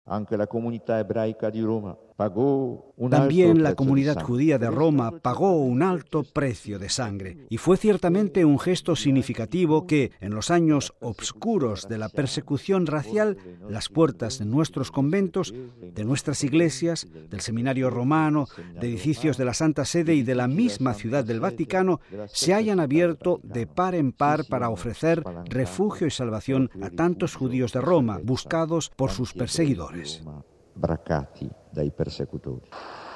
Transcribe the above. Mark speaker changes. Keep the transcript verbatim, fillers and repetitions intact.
Speaker 1: Anche la comunità ebraica di Roma pagó un
Speaker 2: También la
Speaker 1: alto
Speaker 2: comunidad
Speaker 1: prezzo di
Speaker 2: judía de Roma pagó un alto precio de sangre y fue ciertamente un gesto significativo que, en los años obscuros de la persecución racial, las puertas de nuestros conventos, de nuestras iglesias, del Seminario Romano, de edificios de la Santa Sede y de la misma Ciudad del Vaticano se hayan abierto de par en par para ofrecer refugio y salvación a tantos judíos de Roma, buscados por sus perseguidores.
Speaker 1: Braccati dai persecutori.